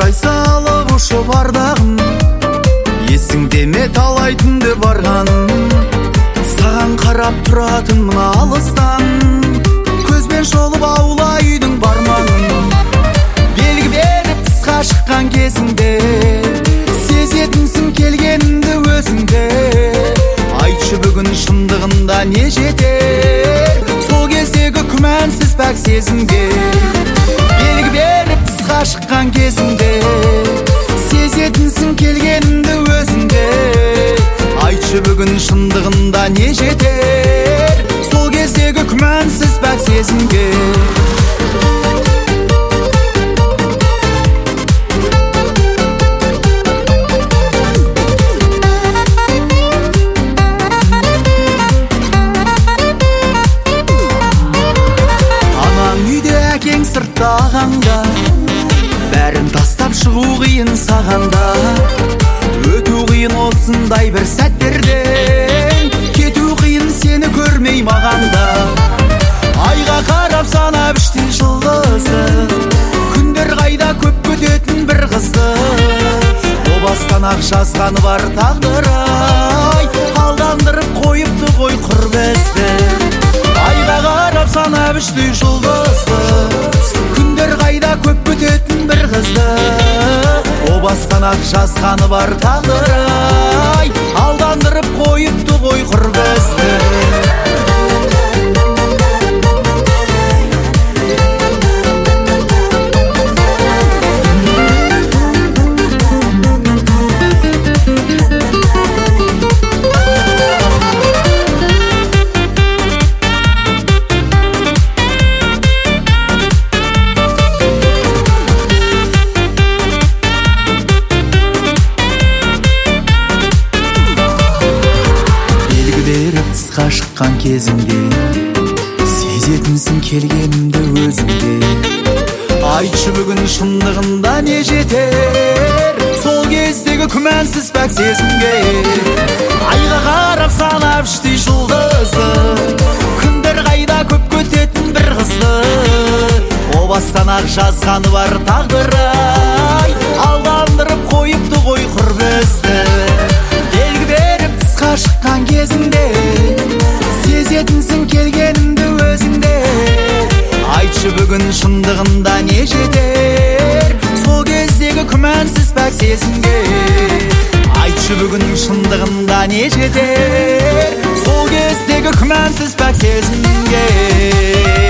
ай салып ұшып ардағым, есіңде ме талай түнде барғаным. Саған қарап тұратынмын алыстан, көзбен шолып аула үйдің бармағын. Белгі беріп тысқа шыққан кезіңде, сезетінсің келгенімді өзіңде. Айтшы бүгін шындығында не жетер, сол кездегі күмәнсіз пәк сезімге. Белгі беріп тысқа шыққан кезіңде, сезетінсің келгенімді өзіңде. Айтшы бүгін шындығында не жетер, сол кездегі күмәнсіз пәк сезімге. Сырттағанда, бәрін тастап шығу қиын сағанда. Өту қиын осындай бір сәттерден, кету қиын сені көрмей мағанда. Айға қарап санап іштей жұлдызды, күндер қайда көп көтетін бір қызды. О бастан ақ жазғаны бар тағдыр-ай, алдандырып қойыпты ғой құр бізді. Айға қарап санап іштей жұлдызды, күндер қайда көп көтетін бір қызды. О бастан ақ жазғаны бар тағдыр-ай, алдандырып қойыпты ғой құр бізді. Тысқа шыққан кезіңде, сезетінсің келгенімді өзіңде. Айтшы бүгін шындығында не жетер, сол кездегі күмәнсіз пәк сезімге. Айға қарап санап іштей жұлдызды, күндер қайда көп көтетін бір қызды. О бастан ақ жазғаны бар тағдыр-ай, алдандырып қойыпты ғой құр бізді. Белгі беріп тысқа шыққан кезіңде, сезетінсің келгенімді өзіңде. Айтшы бүгін шындығында не жетер, сол кездегі күмәнсіз пәк сезімге. Айтшы бүгін шындығында не жетер, сол кездегі күмәнсіз пәк сезімге.